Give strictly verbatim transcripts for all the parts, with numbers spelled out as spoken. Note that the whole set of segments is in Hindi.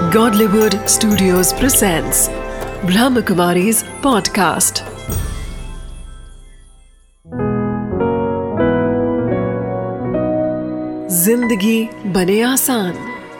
Godlywood Studios presents Brahmakumari's podcast. जिंदगी बने आसान।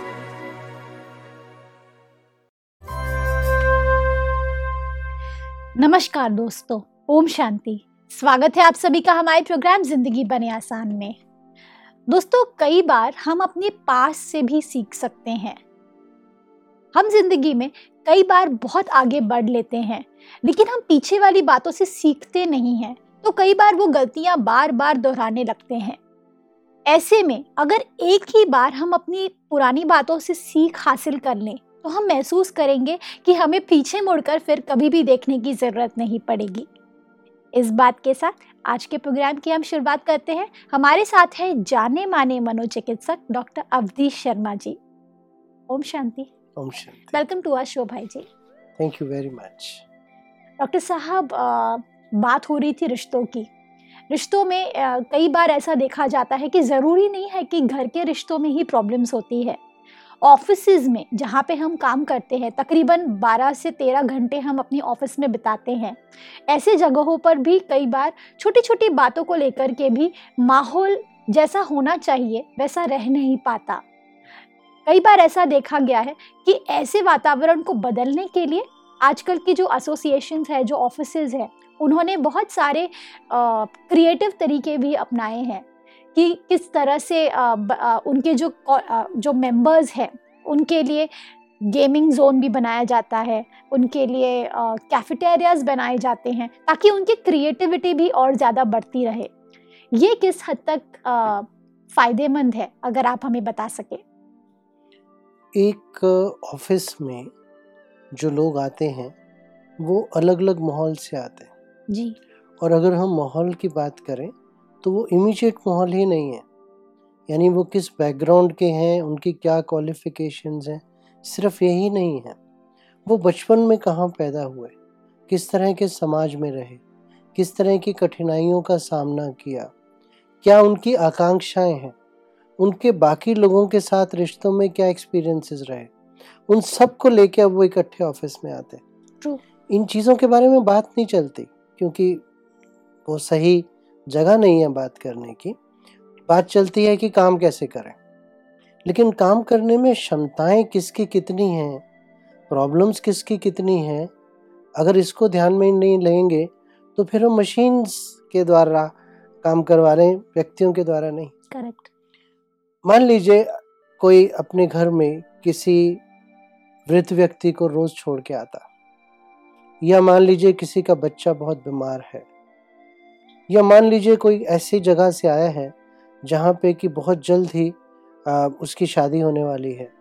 नमस्कार दोस्तों, ओम शांति। स्वागत है आप सभी का हमारे प्रोग्राम जिंदगी बने आसान में। दोस्तों, कई बार हम अपने पास से भी सीख सकते हैं। हम जिंदगी में कई बार बहुत आगे बढ़ लेते हैं, लेकिन हम पीछे वाली बातों से सीखते नहीं हैं, तो कई बार वो गलतियां बार बार दोहराने लगते हैं। ऐसे में अगर एक ही बार हम अपनी पुरानी बातों से सीख हासिल कर लें, तो हम महसूस करेंगे कि हमें पीछे मुड़कर फिर कभी भी देखने की जरूरत नहीं पड़ेगी। इस बात के साथ आज के प्रोग्राम की हम शुरुआत करते हैं। हमारे साथ है जाने माने मनोचिकित्सक doctor Awadhish Sharma ji. Om Shanti. Om Shanti. Welcome to our show भाई जी। Thank you very much. Doctor साहब, बात हो रही थी रिश्तों की। रिश्तों में आ, कई बार ऐसा देखा जाता है कि ज़रूरी नहीं है कि घर के रिश्तों में ही प्रॉब्लम्स होती है। ऑफिसेज में जहाँ पे हम काम करते हैं, तकरीबन बारह से तेरह घंटे हम अपनी ऑफिस में बिताते हैं। ऐसे जगहों पर भी कई बार छोटी छोटी बातों को लेकर के भी माहौल जैसा होना चाहिए वैसा रह नहीं पाता। कई बार ऐसा देखा गया है कि ऐसे वातावरण को बदलने के लिए आजकल की जो एसोसिएशंस है, जो ऑफिसेज है, उन्होंने बहुत सारे क्रिएटिव तरीके भी अपनाए हैं कि किस तरह से आ, ब, आ, उनके जो आ, जो मेंबर्स हैं उनके लिए गेमिंग जोन भी बनाया जाता है, उनके लिए कैफेटेरियाज बनाए जाते हैं ताकि उनकी क्रिएटिविटी भी और ज़्यादा बढ़ती रहे। ये किस हद तक आ, फ़ायदेमंद है, अगर आप हमें बता सकें। एक ऑफिस में जो लोग आते हैं वो अलग अलग माहौल से आते हैं जी। और अगर हम माहौल की बात करें तो वो इमीडिएट माहौल ही नहीं है, यानी वो किस बैकग्राउंड के हैं, उनकी क्या क्वालिफिकेशंस हैं, सिर्फ यही नहीं है, वो बचपन में कहाँ पैदा हुए, किस तरह के समाज में रहे, किस तरह की कठिनाइयों का सामना किया, क्या उनकी आकांक्षाएं हैं, उनके बाकी लोगों के साथ रिश्तों में क्या एक्सपीरियंसेस रहे, उन सब को लेके अब वो इकट्ठे ऑफिस में आते हैं। True. इन चीज़ों के बारे में बात नहीं चलती क्योंकि वो सही जगह नहीं है बात करने की। बात चलती है कि काम कैसे करें, लेकिन काम करने में क्षमताएं किसकी कितनी हैं, प्रॉब्लम्स किसकी कितनी हैं, अगर इसको ध्यान में नहीं लेंगे तो फिर हम मशीन्स के द्वारा काम करवा रहे हैं, व्यक्तियों के द्वारा नहीं। करेक्ट। मान लीजिए कोई अपने घर में किसी वृद्ध व्यक्ति को रोज छोड़ के आता, या मान लीजिए किसी का बच्चा बहुत बीमार है, या मान लीजिए कोई ऐसी जगह से आया है जहाँ पे कि बहुत जल्द ही आ, उसकी शादी होने वाली है,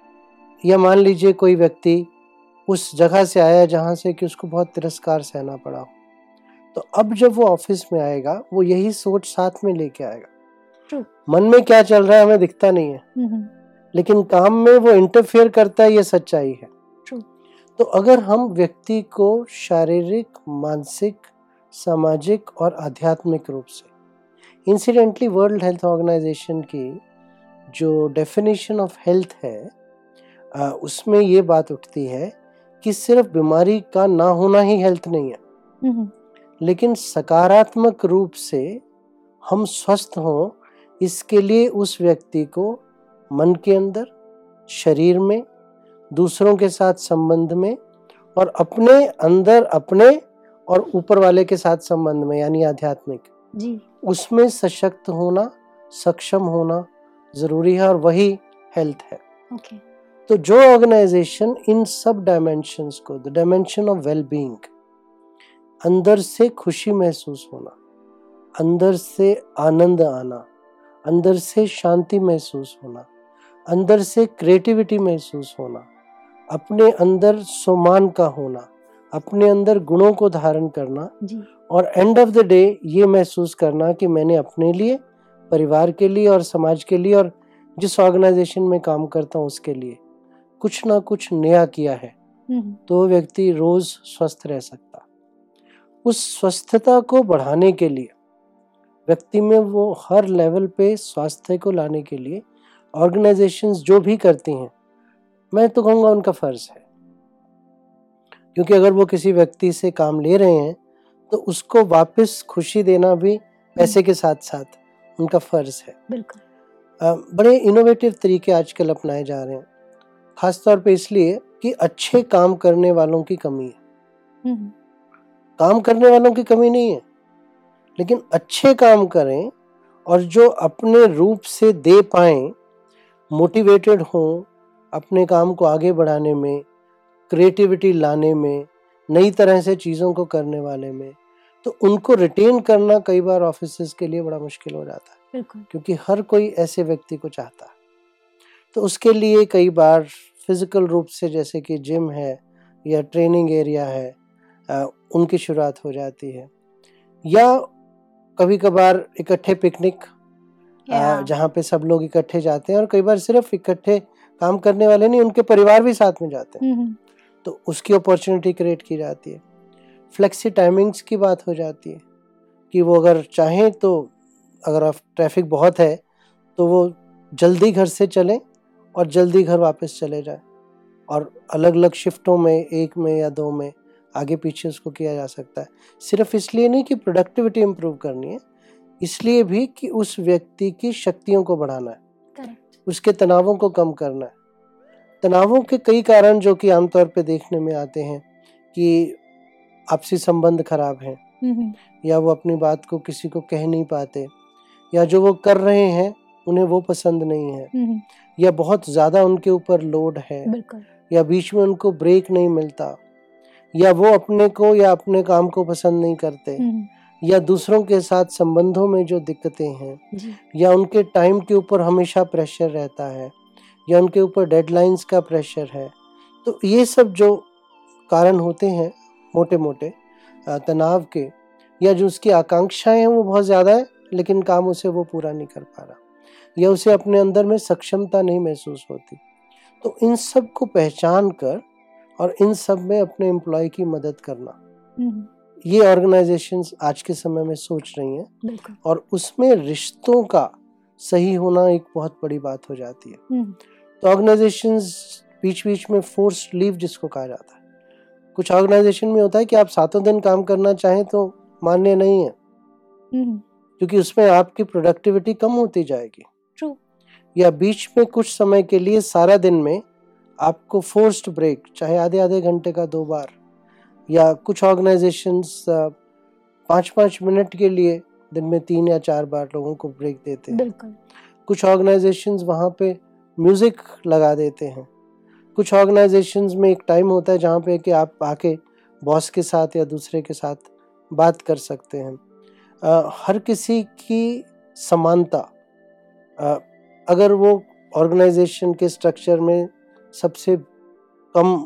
या मान लीजिए कोई व्यक्ति उस जगह से आया जहाँ से कि उसको बहुत तिरस्कार सहना पड़ा हो, तो अब जब वो ऑफिस में आएगा वो यही सोच साथ में लेके आएगा। True. मन में क्या चल रहा है हमें दिखता नहीं है, mm-hmm. लेकिन काम में वो इंटरफेयर करता है, ये सच्चाई है। True. तो अगर हम व्यक्ति को शारीरिक, मानसिक, सामाजिक और आध्यात्मिक रूप से, इंसिडेंटली वर्ल्ड हेल्थ ऑर्गेनाइजेशन की जो डेफिनेशन ऑफ हेल्थ है आ, उसमें ये बात उठती है कि सिर्फ बीमारी का ना होना ही हेल्थ नहीं है, mm-hmm. लेकिन सकारात्मक रूप से हम स्वस्थ हों, इसके लिए उस व्यक्ति को मन के अंदर, शरीर में, दूसरों के साथ संबंध में और अपने अंदर अपने और ऊपर वाले के साथ संबंध में, यानी आध्यात्मिक जी, उसमें सशक्त होना, सक्षम होना जरूरी है, और वही हेल्थ है। okay. तो जो ऑर्गेनाइजेशन इन सब डायमेंशंस को, the dimension of well being, अंदर से खुशी महसूस होना, अंदर से आनंद आना, अंदर से शांति महसूस होना, अंदर से क्रिएटिविटी महसूस होना, अपने अंदर सम्मान का होना, अपने अंदर गुणों को धारण करना जी। और एंड ऑफ द डे ये महसूस करना कि मैंने अपने लिए, परिवार के लिए और समाज के लिए और जिस ऑर्गेनाइजेशन में काम करता हूँ उसके लिए कुछ ना कुछ नया किया है, तो व्यक्ति रोज स्वस्थ रह सकता। उस स्वस्थता को बढ़ाने के लिए, व्यक्ति में वो हर लेवल पे स्वास्थ्य को लाने के लिए ऑर्गेनाइजेशंस जो भी करती हैं, मैं तो कहूँगा उनका फर्ज है, क्योंकि अगर वो किसी व्यक्ति से काम ले रहे हैं तो उसको वापस खुशी देना भी पैसे के साथ साथ उनका फर्ज है। बिल्कुल। अ, बड़े इनोवेटिव तरीके आजकल अपनाए जा रहे हैं, खास तौर पे इसलिए कि अच्छे काम करने वालों की कमी है। हम्म, काम करने वालों की कमी नहीं है, लेकिन अच्छे काम करें और जो अपने रूप से दे पाएं, मोटिवेटेड हों अपने काम को आगे बढ़ाने में, क्रिएटिविटी लाने में, नई तरह से चीज़ों को करने वाले में, तो उनको रिटेन करना कई बार ऑफिसेस के लिए बड़ा मुश्किल हो जाता है, बिल्कुल। क्योंकि हर कोई ऐसे व्यक्ति को चाहता है। तो उसके लिए कई बार फिजिकल रूप से, जैसे कि जिम है या ट्रेनिंग एरिया है, अ, उनकी शुरुआत हो जाती है, या कभी कभार इकट्ठे पिकनिक, या जहाँ पे सब लोग इकट्ठे जाते हैं, और कई बार सिर्फ इकट्ठे काम करने वाले नहीं, उनके परिवार भी साथ में जाते हैं, हम्म, तो उसकी अपॉर्चुनिटी क्रिएट की जाती है। फ्लेक्सी टाइमिंग्स की बात हो जाती है कि वो अगर चाहें तो, अगर आप ट्रैफिक बहुत है तो वो जल्दी घर से चलें और जल्दी घर वापस चले जाएं, और अलग अलग शिफ्टों में, एक में या दो में आगे पीछे उसको किया जा सकता है। सिर्फ इसलिए नहीं कि प्रोडक्टिविटी इम्प्रूव करनी है, इसलिए भी कि उस व्यक्ति की शक्तियों को बढ़ाना है, करेक्ट। उसके तनावों को कम करना है। तनावों के कई कारण जो कि आमतौर पे देखने में आते हैं कि आपसी संबंध खराब हैं, हम्म, या वो अपनी बात को किसी को कह नहीं पाते, या जो वो कर रहे हैं उन्हें वो पसंद नहीं है, हम्म, या बहुत ज़्यादा उनके ऊपर लोड है, बिल्कुल। या बीच में उनको ब्रेक नहीं मिलता, या वो अपने को या अपने काम को पसंद नहीं करते, हम्म, या दूसरों के साथ संबंधों में जो दिक्कतें हैं, जी। या उनके टाइम के ऊपर हमेशा प्रेशर रहता है, या उनके ऊपर डेडलाइंस का प्रेशर है। तो ये सब जो कारण होते हैं मोटे मोटे तनाव के, या जो उसकी आकांक्षाएं हैं वो बहुत ज़्यादा है लेकिन काम उसे वो पूरा नहीं कर पा रहा, या उसे अपने अंदर में सक्षमता नहीं महसूस होती, तो इन सब को पहचान कर और इन सब में अपने एम्प्लॉय की मदद करना, हम्म, ये ऑर्गेनाइजेशंस आज के समय में सोच रही हैं, बिल्कुल। और उसमें रिश्तों का सही होना एक बहुत बड़ी बात हो जाती है। हम्म, तो ऑर्गेनाइजेशंस बीच बीच में फोर्स लीव जिसको कहा जाता है, कुछ ऑर्गेनाइजेशन में होता है कि आप सातों दिन काम करना चाहें तो मान्य नहीं है, हम्म, क्योंकि उसमें आपकी प्रोडक्टिविटी कम होती जाएगी। ट्रू। या बीच में कुछ समय के लिए सारा दिन में आपको फोर्स्ड ब्रेक, चाहे आधे आधे घंटे का दो बार, या कुछ ऑर्गेनाइजेशंस पाँच पाँच मिनट के लिए दिन में तीन या चार बार लोगों को ब्रेक देते हैं। बिल्कुल। कुछ ऑर्गेनाइजेशंस वहाँ पे म्यूजिक लगा देते हैं। कुछ ऑर्गेनाइजेशंस में एक टाइम होता है जहाँ पे कि आप आके बॉस के साथ या दूसरे के साथ बात कर सकते हैं। आ, हर किसी की समानता, आ, अगर वो ऑर्गेनाइजेशन के स्ट्रक्चर में सबसे कम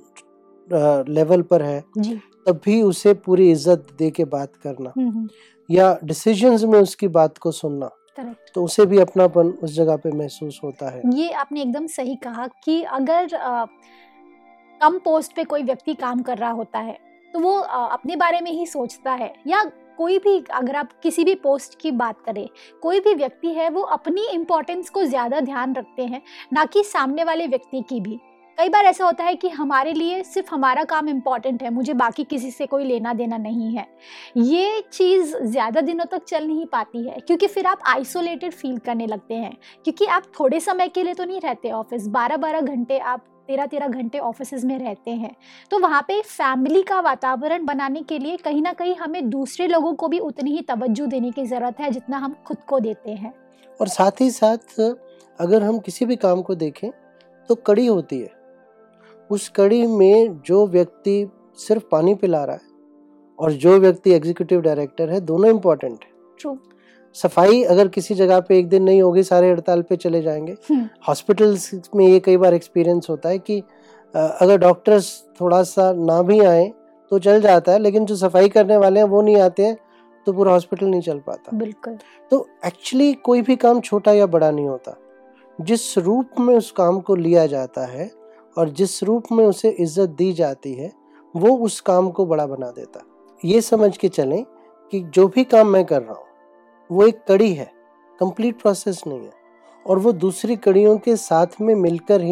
लेवल पर है जी। तब भी उसे पूरी इज्जत दे के बात करना, हम्म, या डिसीजंस में उसकी बात को सुनना, करेक्ट। तो उसे भी अपनापन उस जगह पे महसूस होता है। ये आपने एकदम सही कहा कि अगर अ, कम पोस्ट पे कोई व्यक्ति काम कर रहा होता है तो वो अ, अपने बारे में ही सोचता है, या कोई भी, अगर आप किसी भी पोस्ट की बात करें, कोई भी व्यक्ति है वो अपनी इम्पोर्टेंस को ज़्यादा ध्यान रखते हैं, ना कि सामने वाले व्यक्ति की भी। कई बार ऐसा होता है कि हमारे लिए सिर्फ हमारा काम इम्पॉर्टेंट है, मुझे बाकी किसी से कोई लेना देना नहीं है। ये चीज़ ज़्यादा दिनों तक चल नहीं पाती है, क्योंकि फिर आप आइसोलेटेड फील करने लगते हैं, क्योंकि आप थोड़े समय के लिए तो नहीं रहते ऑफिस, बारह बारह घंटे आप तेरह तेरह घंटे ऑफिस में रहते हैं। तो वहाँ पे फैमिली का वातावरण बनाने के लिए कहीं ना कहीं हमें दूसरे लोगों को भी उतनी ही तवज्जो देने की ज़रूरत है जितना हम खुद को देते हैं। और साथ ही साथ अगर हम किसी भी काम को देखें तो कड़ी होती है, उस कड़ी में जो व्यक्ति सिर्फ पानी पिला रहा है और जो व्यक्ति एग्जीक्यूटिव डायरेक्टर है, दोनों इम्पोर्टेंट है। ट्रू। सफाई अगर किसी जगह पे एक दिन नहीं होगी, सारे हड़ताल पे चले जाएंगे। हॉस्पिटल्स में ये कई बार एक्सपीरियंस होता है कि अगर डॉक्टर्स थोड़ा सा ना भी आए तो चल जाता है, लेकिन जो सफाई करने वाले हैं वो नहीं आते हैं तो पूरा हॉस्पिटल नहीं चल पाता। बिल्कुल। तो एक्चुअली कोई भी काम छोटा या बड़ा नहीं होता, जिस रूप में उस काम को लिया जाता है और जिस रूप में उसे इज्जत दी जाती है वो उस काम को बड़ा बना देता है। ये समझ के चलें कि जो भी काम मैं कर रहा हूँ वो एक कड़ी है, कंप्लीट प्रोसेस नहीं है, और वो दूसरी कड़ियों के साथ में मिलकर ही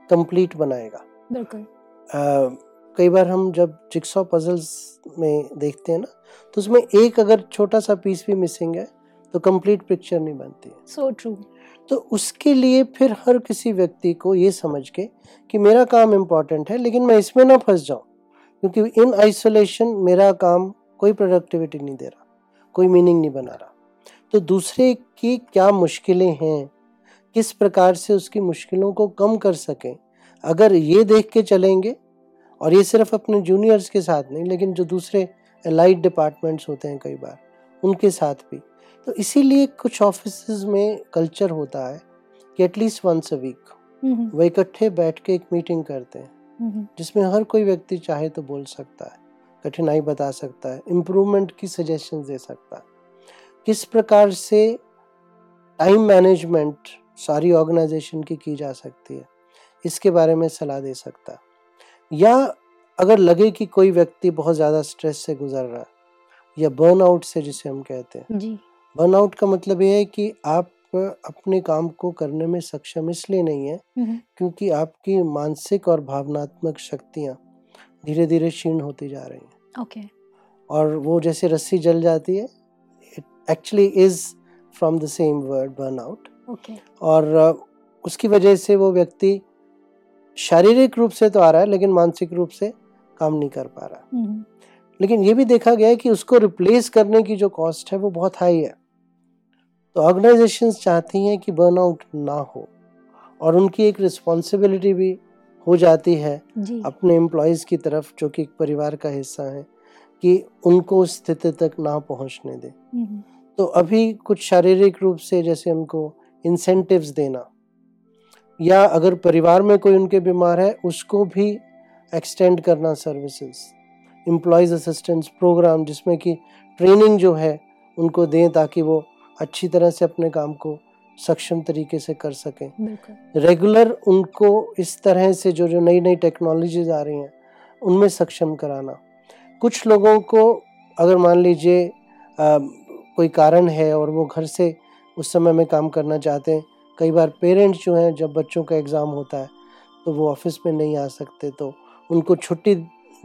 कंप्लीट बनाएगा। बिल्कुल। अ, कई बार हम जब जिक्सॉ पजल्स में देखते हैं ना, तो उसमें एक अगर छोटा सा पीस भी मिसिंग है तो कंप्लीट पिक्चर नहीं बनती है। So true. तो उसके लिए फिर हर किसी व्यक्ति को ये समझ के कि मेरा काम इम्पोर्टेंट है, लेकिन मैं इसमें ना फंस जाऊं, क्योंकि इन आइसोलेशन मेरा काम कोई प्रोडक्टिविटी नहीं दे रहा, कोई मीनिंग नहीं बना रहा। तो दूसरे की क्या मुश्किलें हैं, किस प्रकार से उसकी मुश्किलों को कम कर सकें, अगर ये देख के चलेंगे, और ये सिर्फ अपने जूनियर्स के साथ नहीं, लेकिन जो दूसरे एलाइड डिपार्टमेंट्स होते हैं कई बार उनके साथ भी, तो इसीलिए कुछ ऑफिसेज में कल्चर होता है कि एटलीस्ट वंस अ वीक वो इकट्ठे बैठ के एक मीटिंग करते हैं, जिसमें हर कोई व्यक्ति चाहे तो बोल सकता है, कठिनाई बता सकता है, इम्प्रूवमेंट की सजेशन दे सकता है, किस प्रकार से टाइम मैनेजमेंट सारी ऑर्गेनाइजेशन की की जा सकती है, इसके बारे में सलाह दे सकता है। या अगर लगे कि कोई व्यक्ति बहुत ज़्यादा स्ट्रेस से गुजर रहा है, या बर्नआउट से जिसे हम कहते हैं, जी। बर्नआउट का मतलब ये है कि आप अपने काम को करने में सक्षम इसलिए नहीं है क्योंकि आपकी मानसिक और भावनात्मक शक्तियाँ धीरे धीरे क्षीण होती जा रही हैं। ओके। और वो जैसे रस्सी जल जाती है, it actually is from the same word burnout. Okay. और उसकी वजह से वो व्यक्ति शारीरिक रूप से तो आ रहा है, लेकिन मानसिक रूप से काम नहीं कर पा रहा। लेकिन ये भी देखा गया है कि उसको रिप्लेस करने की जो कॉस्ट है वो बहुत हाई है। तो ऑर्गेनाइजेशंस चाहती हैं कि बर्नआउट ना हो, और उनकी एक रिस्पॉन्सिबिलिटी भी हो जाती है जी। अपने एम्प्लॉयज की तरफ, जो कि एक परिवार का हिस्सा है, कि उनको उस स्थिति तक ना पहुंचने दे। तो अभी कुछ शारीरिक रूप से जैसे उनको इंसेंटिव्स देना, या अगर परिवार में कोई उनके बीमार है उसको भी एक्सटेंड करना सर्विसेज, एम्प्लॉयज असिस्टेंस प्रोग्राम, जिसमें कि ट्रेनिंग जो है उनको दें ताकि वो अच्छी तरह से अपने काम को सक्षम तरीके से कर सकें। रेगुलर उनको इस तरह से जो जो नई नई टेक्नोलॉजीज आ रही हैं उनमें सक्षम कराना। कुछ लोगों को अगर मान लीजिए कोई कारण है और वो घर से उस समय में काम करना चाहते हैं, कई बार पेरेंट्स जो हैं जब बच्चों का एग्ज़ाम होता है तो वो ऑफिस में नहीं आ सकते, तो उनको छुट्टी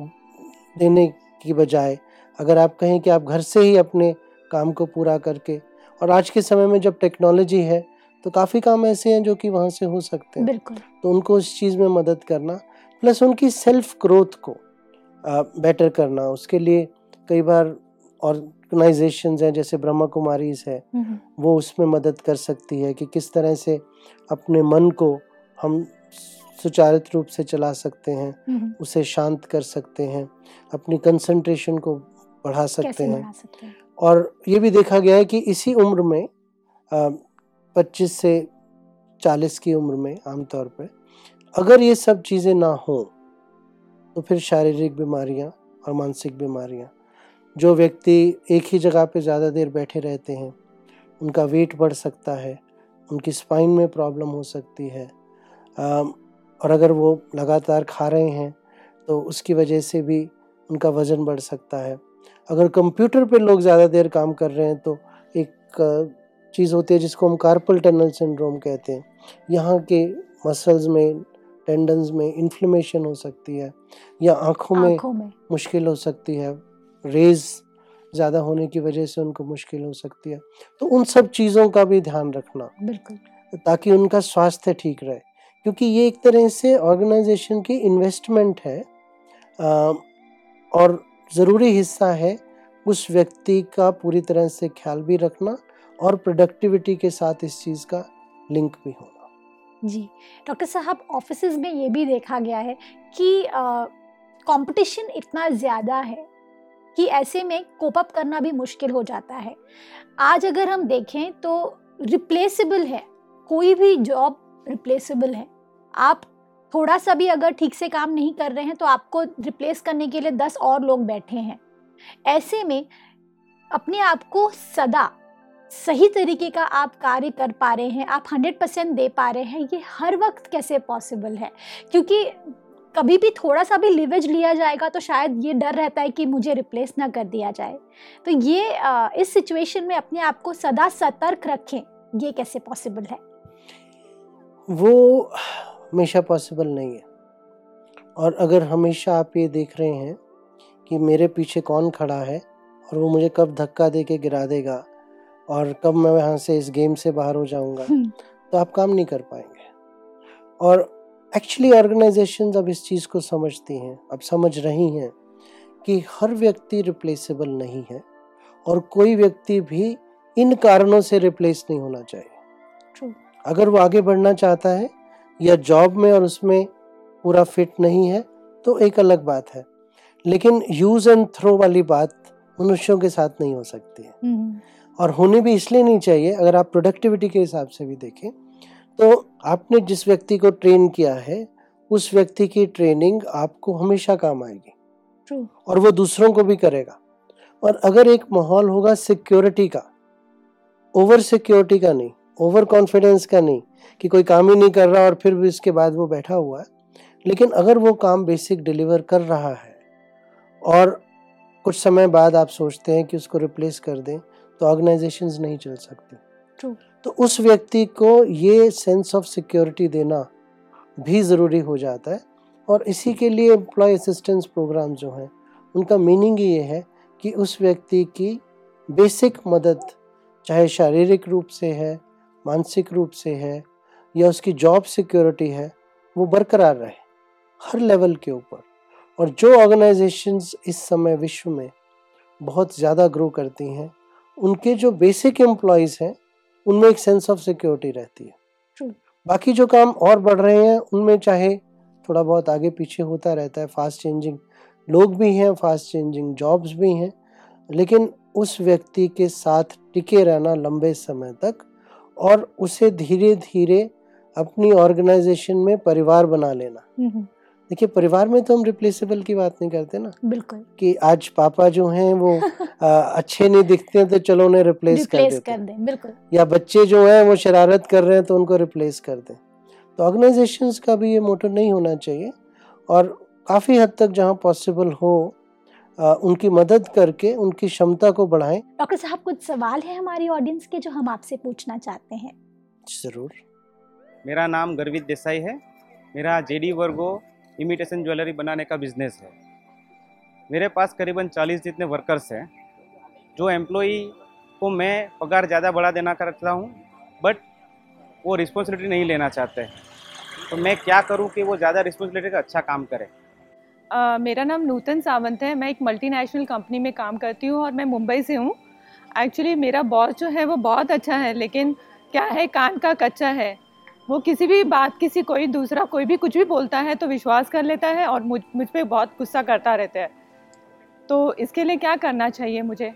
देने की बजाय अगर आप कहें कि आप घर से ही अपने काम को पूरा करके, और आज के समय में जब टेक्नोलॉजी है तो काफ़ी काम ऐसे हैं जो कि वहाँ से हो सकते हैं, बिल्कुल। तो उनको उस चीज़ में मदद करना, प्लस उनकी सेल्फ ग्रोथ को बेटर करना। उसके लिए कई बार ऑर्गेनाइजेशंस हैं जैसे ब्रह्मा कुमारीज है, वो उसमें मदद कर सकती है कि किस तरह से अपने मन को हम सुचारित रूप से चला सकते हैं, उसे शांत कर सकते हैं, अपनी कंसंट्रेशन को बढ़ा सकते हैं। बढ़ा सकते हैं। और ये भी देखा गया है कि इसी उम्र में पच्चीस से चालीस की उम्र में आमतौर पर अगर ये सब चीज़ें ना हो तो फिर शारीरिक बीमारियां और मानसिक बीमारियां, जो व्यक्ति एक ही जगह पे ज़्यादा देर बैठे रहते हैं उनका वेट बढ़ सकता है, उनकी स्पाइन में प्रॉब्लम हो सकती है, और अगर वो लगातार खा रहे हैं तो उसकी वजह से भी उनका वज़न बढ़ सकता है। अगर कंप्यूटर पे लोग ज़्यादा देर काम कर रहे हैं तो एक चीज़ होती है जिसको हम कार्पल टनल सिंड्रोम कहते हैं, यहाँ के मसल्स में, टेंडन्स में इन्फ्लेमेशन हो सकती है, या आँखों में, में मुश्किल हो सकती है, रेज ज़्यादा होने की वजह से उनको मुश्किल हो सकती है। तो उन सब चीज़ों का भी ध्यान रखना, बिल्कुल, ताकि उनका स्वास्थ्य ठीक रहे, क्योंकि ये एक तरह से ऑर्गेनाइजेशन की इन्वेस्टमेंट है और ज़रूरी हिस्सा है उस व्यक्ति का पूरी तरह से ख्याल भी रखना और प्रोडक्टिविटी के साथ इस चीज़ का लिंक भी होना। जी डॉक्टर साहब, ऑफिसेज में ये भी देखा गया है कि कंपटीशन इतना ज़्यादा है कि ऐसे में कोप अप करना भी मुश्किल हो जाता है। आज अगर हम देखें तो रिप्लेसेबल है, कोई भी जॉब रिप्लेसेबल है। आप थोड़ा सा भी अगर ठीक से काम नहीं कर रहे हैं तो आपको रिप्लेस करने के लिए दस और लोग बैठे हैं। ऐसे में अपने आप को सदा सही तरीके का आप कार्य कर पा रहे हैं, आप हंड्रेड परसेंट दे पा रहे हैं, ये हर वक्त कैसे पॉसिबल है? क्योंकि कभी भी थोड़ा सा भी लिवरेज लिया जाएगा तो शायद ये डर रहता है कि मुझे रिप्लेस ना कर दिया जाए। तो ये आ, इस सिचुएशन में अपने आप को सदा सतर्क रखें, ये कैसे पॉसिबल है? वो हमेशा पॉसिबल नहीं है। और अगर हमेशा आप ये देख रहे हैं कि मेरे पीछे कौन खड़ा है और वो मुझे कब धक्का दे के गिरा देगा और कब मैं यहाँ से इस गेम से बाहर हो जाऊँगा, तो आप काम नहीं कर पाएंगे। और एक्चुअली ऑर्गेनाइजेशंस अब इस चीज़ को समझती हैं, अब समझ रही हैं कि हर व्यक्ति रिप्लेसेबल नहीं है और कोई व्यक्ति भी इन कारणों से रिप्लेस नहीं होना चाहिए। True. अगर वो आगे बढ़ना चाहता है या जॉब में और उसमें पूरा फिट नहीं है तो एक अलग बात है, लेकिन यूज एंड थ्रो वाली बात मनुष्यों के साथ नहीं हो सकती है। हम्म। और होनी भी इसलिए नहीं चाहिए। अगर आप प्रोडक्टिविटी के हिसाब से भी देखें तो आपने जिस व्यक्ति को ट्रेन किया है उस व्यक्ति की ट्रेनिंग आपको हमेशा काम आएगी। True. और वो दूसरों को भी करेगा। और अगर एक माहौल होगा सिक्योरिटी का, ओवर सिक्योरिटी का नहीं, ओवर कॉन्फिडेंस का नहीं कि कोई काम ही नहीं कर रहा और फिर भी इसके बाद वो बैठा हुआ है, लेकिन अगर वो काम बेसिक डिलीवर कर रहा है और कुछ समय बाद आप सोचते हैं कि उसको रिप्लेस कर दें, तो ऑर्गेनाइजेशंस नहीं चल सकती। True. तो उस व्यक्ति को ये सेंस ऑफ सिक्योरिटी देना भी ज़रूरी हो जाता है। और इसी के लिए एम्प्लॉय असिस्टेंस प्रोग्राम जो हैं उनका मीनिंग ही ये है कि उस व्यक्ति की बेसिक मदद, चाहे शारीरिक रूप से है, मानसिक रूप से है या उसकी जॉब सिक्योरिटी है, वो बरकरार रहे हर लेवल के ऊपर। और जो ऑर्गेनाइजेशंस इस समय विश्व में बहुत ज़्यादा ग्रो करती हैं, उनके जो बेसिक एम्प्लॉयज़ हैं उनमें एक सेंस ऑफ सिक्योरिटी रहती है। True. बाकी जो काम और बढ़ रहे हैं उनमें चाहे थोड़ा बहुत आगे पीछे होता रहता है, फास्ट चेंजिंग लोग भी हैं, फास्ट चेंजिंग जॉब्स भी हैं, लेकिन उस व्यक्ति के साथ टिके रहना लंबे समय तक और उसे धीरे धीरे अपनी ऑर्गेनाइजेशन में परिवार बना लेना। हम्म। देखिए, परिवार में तो हम रिप्लेसेबल की बात नहीं करते ना, बिल्कुल। कि आज पापा जो हैं वो आ, अच्छे नहीं दिखते हैं तो चलो उन्हें रिप्लेस कर रिप्लेस देते कर हैं, दें, बिल्कुल। या बच्चे जो हैं वो शरारत कर रहे हैं तो उनको रिप्लेस कर दें। तो ऑर्गेनाइजेशंस का भी ये मोटो नहीं होना चाहिए और काफ़ी हद तक जहाँ पॉसिबल हो आ, उनकी मदद करके उनकी क्षमता को बढ़ाएं। डॉक्टर साहब, कुछ सवाल है हमारी ऑडियंस के जो हम आपसे पूछना चाहते हैं। ज़रूर। मेरा नाम गर्वित देसाई है। मेरा जेडी वर्गो इमिटेशन ज्वेलरी बनाने का बिजनेस है। मेरे पास करीबन चालीस जितने वर्कर्स हैं। जो एम्प्लॉई को मैं पगार ज़्यादा बढ़ा देना करता हूँ, बट वो रिस्पॉन्सिबिलिटी नहीं लेना चाहते, तो मैं क्या करूँ कि वो ज़्यादा रिस्पॉन्सिबिलिटी का अच्छा काम करे। Uh, मेरा नाम नूतन सावंत है। मैं एक मल्टीनेशनल कंपनी में काम करती हूँ और मैं मुंबई से हूँ। एक्चुअली मेरा बॉस जो है वो बहुत अच्छा है, लेकिन क्या है, कान का कच्चा है। वो किसी भी बात, किसी कोई दूसरा कोई भी कुछ भी बोलता है तो विश्वास कर लेता है और मुझ मुझ पे बहुत गुस्सा करता रहता है। तो इसके लिए क्या करना चाहिए मुझे?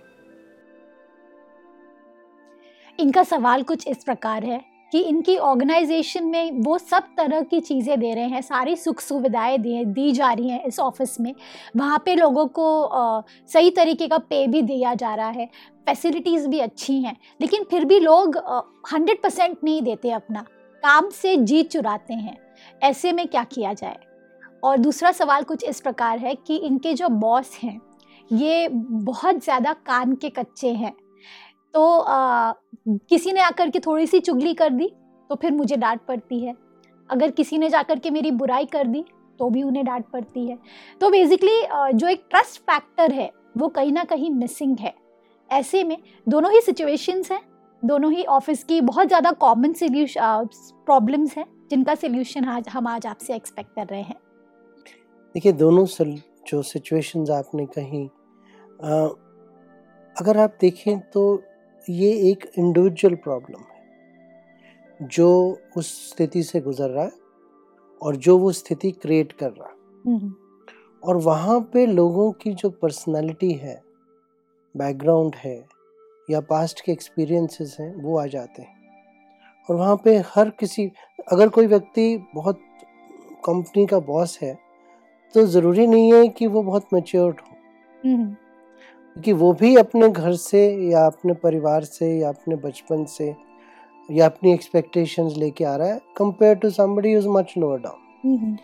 इनका सवाल कुछ इस प्रकार है कि इनकी ऑर्गेनाइजेशन में वो सब तरह की चीज़ें दे रहे हैं, सारी सुख सुविधाएं दी दी जा रही हैं इस ऑफिस में। वहाँ पे लोगों को आ, सही तरीके का पे भी दिया जा रहा है, फैसिलिटीज़ भी अच्छी हैं, लेकिन फिर भी लोग हंड्रेड परसेंट नहीं देते, अपना काम से जी चुराते हैं। ऐसे में क्या किया जाए? और दूसरा सवाल कुछ इस प्रकार है कि इनके जो बॉस हैं ये बहुत ज़्यादा कान के कच्चे हैं। तो आ, किसी ने आकर के थोड़ी सी चुगली कर दी तो फिर मुझे डांट पड़ती है, अगर किसी ने जाकर के मेरी बुराई कर दी तो भी उन्हें डांट पड़ती है। तो बेसिकली जो एक ट्रस्ट फैक्टर है वो कहीं ना कहीं मिसिंग है। ऐसे में दोनों ही सिचुएशंस हैं, दोनों ही ऑफिस की बहुत ज़्यादा कॉमन सॉल्यूशन प्रॉब्लम्स हैं जिनका सल्यूशन आज हम आज आपसे एक्सपेक्ट कर रहे हैं। देखिए, दोनों जो सिचुएशंस आपने कही, आ, अगर आप देखें तो ये एक इंडिविजुअल प्रॉब्लम है जो उस स्थिति से गुजर रहा है और जो वो स्थिति क्रिएट कर रहा है। और वहाँ पे लोगों की जो पर्सनालिटी है, बैकग्राउंड है या पास्ट के एक्सपीरियंसेस हैं, वो आ जाते हैं। और वहाँ पे हर किसी, अगर कोई व्यक्ति बहुत कंपनी का बॉस है तो ज़रूरी नहीं है कि वो बहुत मैच्योर्ड हो, क्योंकि वो भी अपने घर से या अपने परिवार से या अपने बचपन से या अपनी एक्सपेक्टेशंस लेके आ रहा है compare to somebody who is much lower down.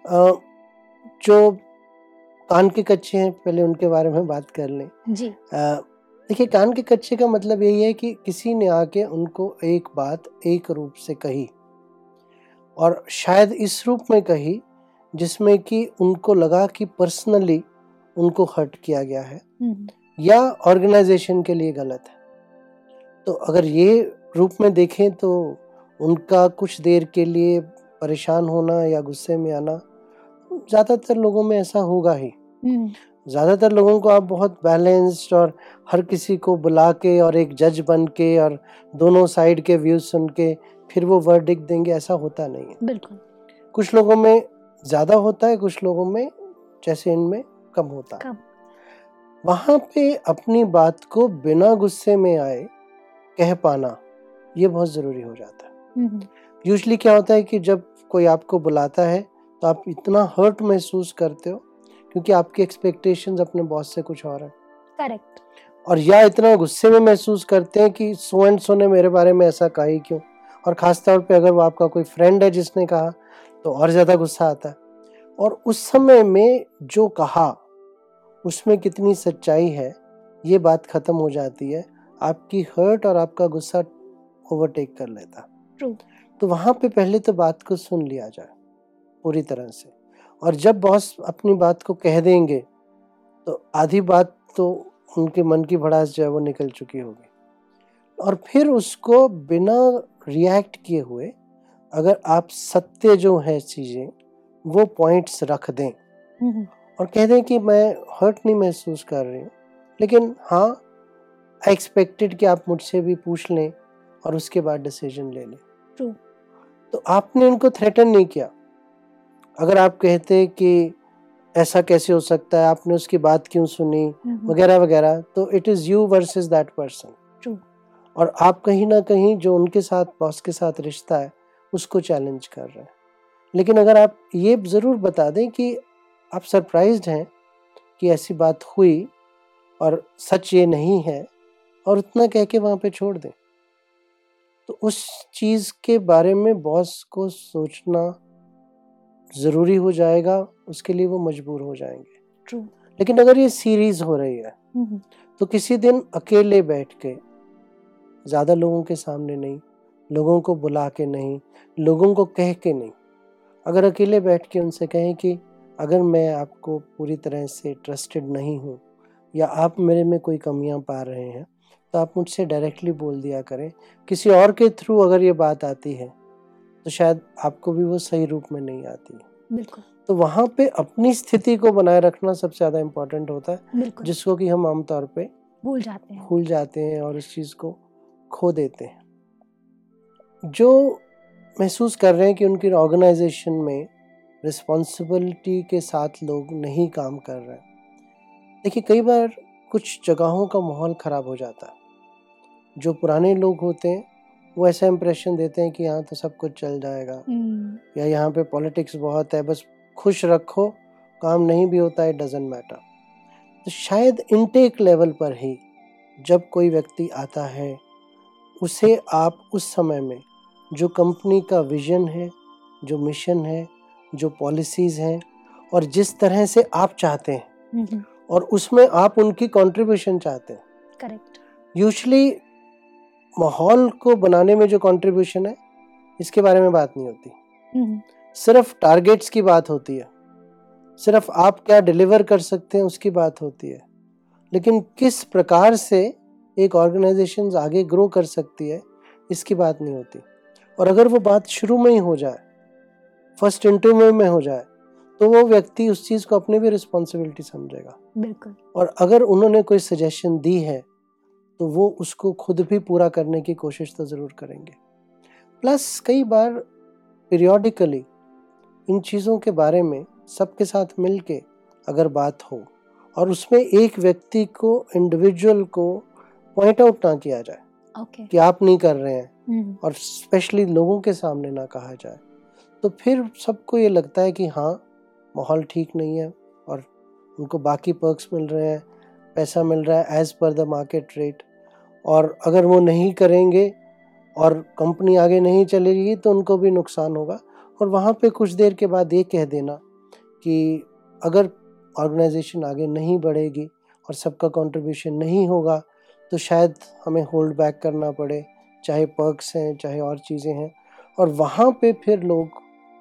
जो कान के कच्चे हैं, पहले उनके बारे में बात कर लें जी। देखिए, कान के कच्चे का मतलब यही है कि किसी ने आके उनको एक बात एक रूप से कही और शायद इस रूप में कही जिसमें कि उनको लगा कि पर्सनली उनको हर्ट किया गया है हम्म, या ऑर्गेनाइजेशन के लिए गलत है। तो अगर ये रूप में देखें तो उनका कुछ देर के लिए परेशान होना या गुस्से में आना ज़्यादातर लोगों में ऐसा होगा ही। हम्म, ज़्यादातर लोगों को आप बहुत बैलेंस्ड और हर किसी को बुला के और एक जज बन के और दोनों साइड के व्यूज सुन के फिर वो वर्डिक्ट देंगे, ऐसा होता नहीं है। बिल्कुल। कुछ लोगों में ज़्यादा होता है, कुछ लोगों में जैसे इनमें कम होता है। कम। वहाँ पे अपनी बात को बिना गुस्से में आए कह पाना ये बहुत ज़रूरी हो जाता है। हम्म, यूजुअली क्या होता है कि जब कोई आपको बुलाता है तो आप इतना हर्ट महसूस करते हो क्योंकि आपकी एक्सपेक्टेशंस अपने बॉस से कुछ और है, करेक्ट। और या इतना गुस्से में महसूस करते हैं कि सो एंड सो ने मेरे बारे में ऐसा कहा ही क्यों। और ख़ासतौर पे अगर वो आपका कोई फ्रेंड है जिसने कहा तो और ज़्यादा गुस्सा आता है। और उस समय में जो कहा उसमें कितनी सच्चाई है ये बात ख़त्म हो जाती है, आपकी हर्ट और आपका गुस्सा ओवरटेक कर लेता। ट्रू। तो वहाँ पे पहले तो बात को सुन लिया जाए पूरी तरह से, और जब बॉस अपनी बात को कह देंगे तो आधी बात तो उनके मन की भड़ास जो है वो निकल चुकी होगी। और फिर उसको बिना रिएक्ट किए हुए अगर आप सत्य जो है चीज़ें वो पॉइंट्स रख दें हम्म, और कह दें कि मैं हर्ट नहीं महसूस कर रही हूँ, लेकिन हाँ आई एक्सपेक्टेड कि आप मुझसे भी पूछ लें और उसके बाद डिसीजन ले लें। ट्रू। तो आपने इनको थ्रेटन नहीं किया। अगर आप कहते कि ऐसा कैसे हो सकता है, आपने उसकी बात क्यों सुनी हम्म, वगैरह वगैरह, तो it is you versus that person. True. और आप कहीं ना कहीं जो उनके साथ बॉस के साथ रिश्ता है उसको चैलेंज कर रहे हैं। लेकिन अगर आप ये ज़रूर बता दें कि आप सरप्राइज्ड हैं कि ऐसी बात हुई और सच ये नहीं है, और उतना कह के वहाँ पे छोड़ दें, तो उस चीज़ के बारे में बॉस को सोचना ज़रूरी हो जाएगा, उसके लिए वो मजबूर हो जाएंगे। ट्रू। लेकिन अगर ये सीरीज़ हो रही है हम्म, तो किसी दिन अकेले बैठ के, ज़्यादा लोगों के सामने नहीं, लोगों को बुला के नहीं, लोगों को कह के नहीं, अगर अकेले बैठ के उनसे कहें कि अगर मैं आपको पूरी तरह से ट्रस्टेड नहीं हूँ या आप मेरे में कोई कमियां पा रहे हैं तो आप मुझसे डायरेक्टली बोल दिया करें। किसी और के थ्रू अगर ये बात आती है तो शायद आपको भी वो सही रूप में नहीं आती। बिल्कुल। तो वहाँ पे अपनी स्थिति को बनाए रखना सबसे ज़्यादा इम्पोर्टेंट होता है, बिल्कुल। जिसको कि हम आमतौर पे भूल जाते हैं। भूल जाते हैं और इस चीज़ को खो देते हैं। जो महसूस कर रहे हैं कि उनकी ऑर्गेनाइजेशन में रिस्पॉन्सिबिलिटी के साथ लोग नहीं काम कर रहे हैं, देखिए कई बार कुछ जगहों का माहौल ख़राब हो जाता है। जो पुराने लोग होते हैं वो ऐसा इम्प्रेशन देते हैं कि यहाँ तो सब कुछ चल जाएगा, हम्म, या यहाँ पे पॉलिटिक्स बहुत है, बस खुश रखो, काम नहीं भी होता है, डजंट मैटर। तो शायद इनटेक लेवल पर ही जब कोई व्यक्ति आता है उसे आप उस समय में जो कंपनी का विजन है, जो मिशन है, जो पॉलिसीज़ हैं और जिस तरह से आप चाहते हैं हम्म, और उसमें आप उनकी कंट्रीब्यूशन चाहते हैं। करेक्ट। यूजुअली माहौल को बनाने में जो कंट्रीब्यूशन है इसके बारे में बात नहीं होती, हम्म, सिर्फ टारगेट्स की बात होती है, सिर्फ आप क्या डिलीवर कर सकते हैं उसकी बात होती है। लेकिन किस प्रकार से एक ऑर्गेनाइजेशन आगे ग्रो कर सकती है इसकी बात नहीं होती। और अगर वो बात शुरू में ही हो जाए, फर्स्ट इंटरव्यू में हो जाए, तो वो व्यक्ति उस चीज़ को अपनी भी रिस्पॉन्सिबिलिटी समझेगा। बिल्कुल। और अगर उन्होंने कोई सजेशन दी है तो वो उसको खुद भी पूरा करने की कोशिश तो ज़रूर करेंगे। प्लस कई बार पीरियोडिकली इन चीज़ों के बारे में सबके साथ मिल के अगर बात हो और उसमें एक व्यक्ति को, इंडिविजुअल को पॉइंट आउट ना किया जाए ओके। कि आप नहीं कर रहे हैं, हम्म, और स्पेशली लोगों के सामने ना कहा जाए, तो फिर सबको ये लगता है कि हाँ माहौल ठीक नहीं है और उनको बाकी पर्क्स मिल रहे हैं, पैसा मिल रहा है as per the market rate, और अगर वो नहीं करेंगे और कंपनी आगे नहीं चलेगी तो उनको भी नुकसान होगा। और वहाँ पे कुछ देर के बाद ये कह देना कि अगर ऑर्गेनाइजेशन आगे नहीं बढ़ेगी और सबका कंट्रीब्यूशन नहीं होगा तो शायद हमें होल्ड बैक करना पड़े, चाहे पर्क्स हैं चाहे और चीज़ें हैं। और वहाँ पे फिर लोग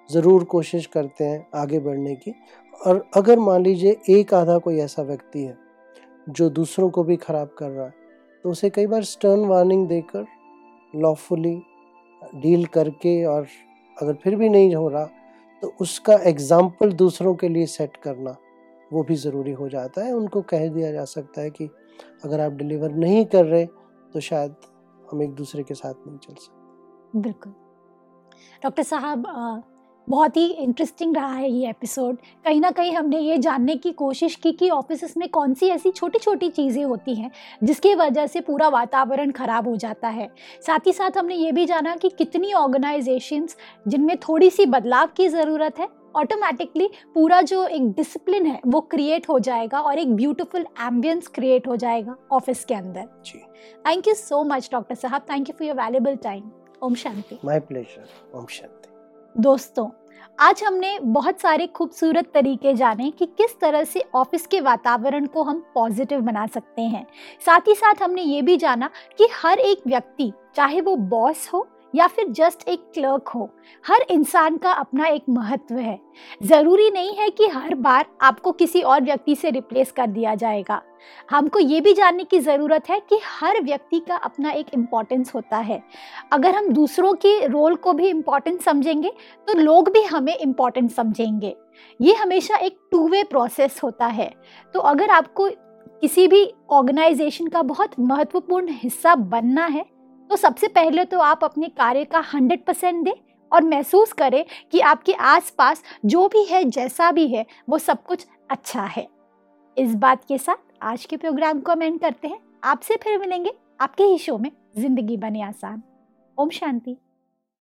ज़रूर कोशिश करते हैं आगे बढ़ने की। और अगर मान लीजिए एक आधा कोई ऐसा व्यक्ति है जो दूसरों को भी ख़राब कर रहा है, तो उसे कई बार स्टर्न वार्निंग देकर लॉफुली डील करके, और अगर फिर भी नहीं हो रहा तो उसका एग्ज़ाम्पल दूसरों के लिए सेट करना वो भी ज़रूरी हो जाता है। उनको कह दिया जा सकता है कि अगर आप डिलीवर नहीं कर रहे तो शायद हम एक दूसरे के साथ नहीं चल सकते। बिल्कुल डॉक्टर साहब, अ, बहुत ही इंटरेस्टिंग रहा है ये एपिसोड। कहीं ना कहीं हमने ये जानने की कोशिश की कि ऑफिस में कौन सी ऐसी छोटी छोटी चीज़ें होती हैं जिसकी वजह से पूरा वातावरण ख़राब हो जाता है। साथ ही साथ हमने ये भी जाना कि कितनी ऑर्गेनाइजेशंस जिनमें थोड़ी सी बदलाव की ज़रूरत है, ऑटोमेटिकली पूरा जो एक डिसिप्लिन है वो क्रिएट हो जाएगा और एक ब्यूटीफुल एम्बियंस क्रिएट हो जाएगा ऑफिस के अंदर। जी, thank you so much doctor साहब, thank you for your valuable time. Om Shanti. My pleasure. Om Shanti. दोस्तों, आज हमने बहुत सारे खूबसूरत तरीके जाने कि किस तरह से ऑफिस के वातावरण को हम पॉजिटिव बना सकते हैं। साथ ही साथ हमने ये भी जाना कि हर एक व्यक्ति, चाहे वो बॉस हो या फिर जस्ट एक क्लर्क हो, हर इंसान का अपना एक महत्व है। ज़रूरी नहीं है कि हर बार आपको किसी और व्यक्ति से रिप्लेस कर दिया जाएगा। हमको ये भी जानने की ज़रूरत है कि हर व्यक्ति का अपना एक इम्पोर्टेंस होता है। अगर हम दूसरों के रोल को भी इम्पोर्टेंट समझेंगे तो लोग भी हमें इम्पोर्टेंट समझेंगे। ये हमेशा एक टू वे प्रोसेस होता है। तो अगर आपको किसी भी ऑर्गेनाइजेशन का बहुत महत्वपूर्ण हिस्सा बनना है तो सबसे पहले तो आप अपने कार्य का हंड्रेड परसेंट दें और महसूस करें कि आपके आसपास जो भी है, जैसा भी है, वो सब कुछ अच्छा है। इस बात के साथ आज के प्रोग्राम को हम एंड करते हैं। आपसे फिर मिलेंगे आपके ही शो में जिंदगी बने आसान। ओम शांति।